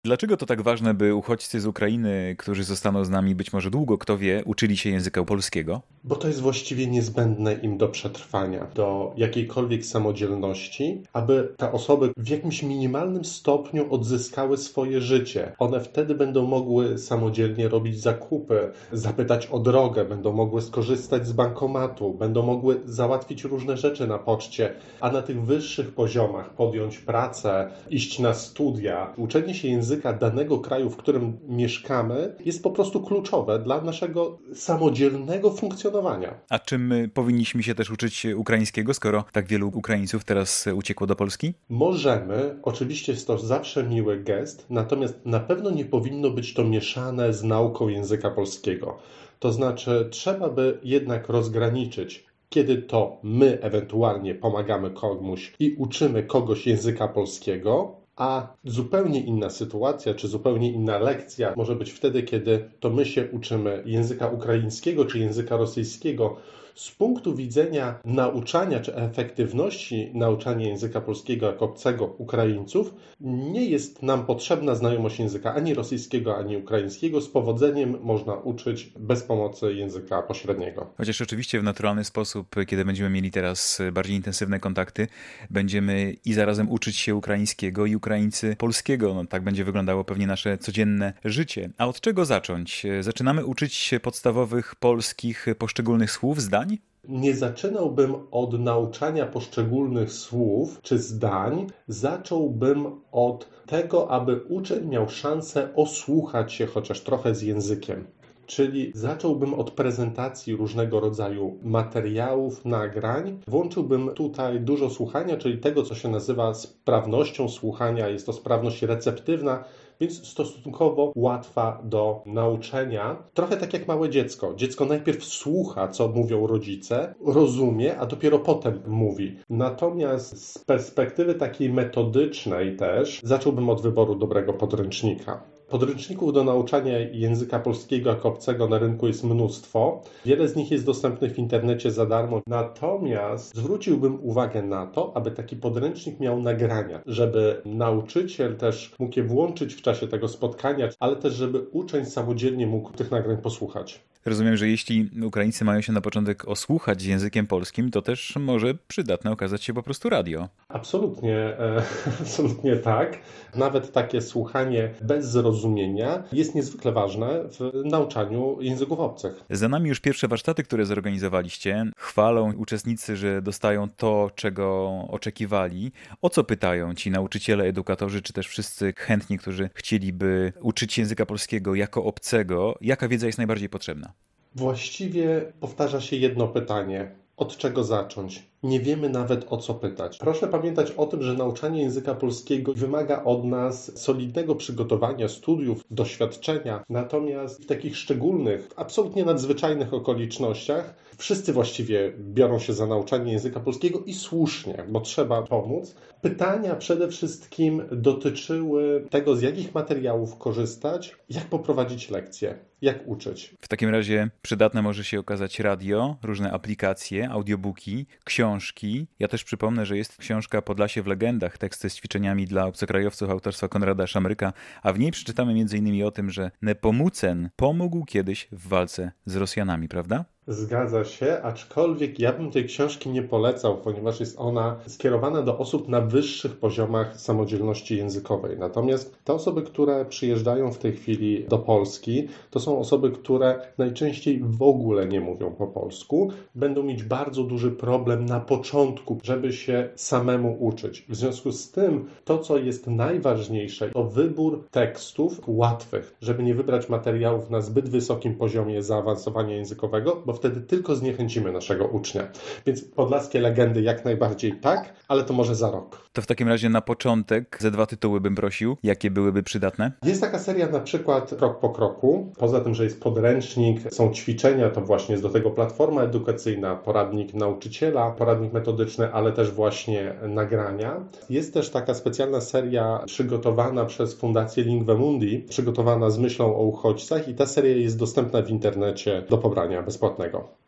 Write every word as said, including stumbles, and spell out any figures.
Dlaczego to tak ważne, by uchodźcy z Ukrainy, którzy zostaną z nami być może długo, kto wie, uczyli się języka polskiego? Bo to jest właściwie niezbędne im do przetrwania, do jakiejkolwiek samodzielności, aby te osoby w jakimś minimalnym stopniu odzyskały swoje życie. One wtedy będą mogły samodzielnie robić zakupy, zapytać o drogę, będą mogły skorzystać z bankomatu, będą mogły załatwić różne rzeczy na poczcie, a na tych wyższych poziomach podjąć pracę, iść na studia. Uczenie się języka danego kraju, w którym mieszkamy, jest po prostu kluczowe dla naszego samodzielnego funkcjonowania. A czym my powinniśmy się też uczyć ukraińskiego, skoro tak wielu Ukraińców teraz uciekło do Polski? Możemy, oczywiście jest to zawsze miły gest, natomiast na pewno nie powinno być to mieszane z nauką języka polskiego. To znaczy, trzeba by jednak rozgraniczyć, kiedy to my ewentualnie pomagamy komuś i uczymy kogoś języka polskiego, a zupełnie inna sytuacja, czy zupełnie inna lekcja może być wtedy, kiedy to my się uczymy języka ukraińskiego czy języka rosyjskiego. Z punktu widzenia nauczania czy efektywności nauczania języka polskiego jako obcego Ukraińców, nie jest nam potrzebna znajomość języka ani rosyjskiego, ani ukraińskiego. Z powodzeniem można uczyć bez pomocy języka pośredniego. Chociaż oczywiście w naturalny sposób, kiedy będziemy mieli teraz bardziej intensywne kontakty, będziemy i zarazem uczyć się ukraińskiego i Ukraińcy polskiego. No, tak będzie wyglądało pewnie nasze codzienne życie. A od czego zacząć? Zaczynamy uczyć się podstawowych polskich poszczególnych słów, zdań? Nie zaczynałbym od nauczania poszczególnych słów czy zdań. Zacząłbym od tego, aby uczeń miał szansę osłuchać się chociaż trochę z językiem. Czyli zacząłbym od prezentacji różnego rodzaju materiałów, nagrań. Włączyłbym tutaj dużo słuchania, czyli tego, co się nazywa sprawnością słuchania. Jest to sprawność receptywna, więc stosunkowo łatwa do nauczenia. Trochę tak jak małe dziecko. Dziecko najpierw słucha, co mówią rodzice, rozumie, a dopiero potem mówi. Natomiast z perspektywy takiej metodycznej też zacząłbym od wyboru dobrego podręcznika. Podręczników do nauczania języka polskiego jako obcego na rynku jest mnóstwo. Wiele z nich jest dostępnych w internecie za darmo. Natomiast zwróciłbym uwagę na to, aby taki podręcznik miał nagrania, żeby nauczyciel też mógł je włączyć w czasie tego spotkania, ale też żeby uczeń samodzielnie mógł tych nagrań posłuchać. Rozumiem, że jeśli Ukraińcy mają się na początek osłuchać z językiem polskim, to też może przydatne okazać się po prostu radio. Absolutnie, e, absolutnie tak. Nawet takie słuchanie bez zrozumienia jest niezwykle ważne w nauczaniu języków obcych. Za nami już pierwsze warsztaty, które zorganizowaliście. Chwalą uczestnicy, że dostają to, czego oczekiwali. O co pytają ci nauczyciele, edukatorzy, czy też wszyscy chętni, którzy chcieliby uczyć się języka polskiego jako obcego? Jaka wiedza jest najbardziej potrzebna? Właściwie powtarza się jedno pytanie. Od czego zacząć? Nie wiemy nawet o co pytać. Proszę pamiętać o tym, że nauczanie języka polskiego wymaga od nas solidnego przygotowania, studiów, doświadczenia. Natomiast w takich szczególnych, absolutnie nadzwyczajnych okolicznościach wszyscy właściwie biorą się za nauczanie języka polskiego i słusznie, bo trzeba pomóc. Pytania przede wszystkim dotyczyły tego, z jakich materiałów korzystać, jak poprowadzić lekcje, jak uczyć. W takim razie przydatne może się okazać radio, różne aplikacje, audiobooki, książki. Ja też przypomnę, że jest książka Podlasie w legendach, teksty z ćwiczeniami dla obcokrajowców autorstwa Konrada Szamryka, a w niej przeczytamy między innymi o tym, że Nepomucen pomógł kiedyś w walce z Rosjanami, prawda? Zgadza się, aczkolwiek ja bym tej książki nie polecał, ponieważ jest ona skierowana do osób na wyższych poziomach samodzielności językowej. Natomiast te osoby, które przyjeżdżają w tej chwili do Polski, to są osoby, które najczęściej w ogóle nie mówią po polsku. Będą mieć bardzo duży problem na początku, żeby się samemu uczyć. W związku z tym to, co jest najważniejsze, to wybór tekstów łatwych, żeby nie wybrać materiałów na zbyt wysokim poziomie zaawansowania językowego, bo wtedy tylko zniechęcimy naszego ucznia. Więc podlaskie legendy jak najbardziej tak, ale to może za rok. To w takim razie na początek ze dwa tytuły bym prosił. Jakie byłyby przydatne? Jest taka seria na przykład Krok po kroku. Poza tym, że jest podręcznik, są ćwiczenia, to właśnie jest do tego platforma edukacyjna, poradnik nauczyciela, poradnik metodyczny, ale też właśnie nagrania. Jest też taka specjalna seria przygotowana przez Fundację Lingua Mundi, przygotowana z myślą o uchodźcach i ta seria jest dostępna w internecie do pobrania bezpłatnego.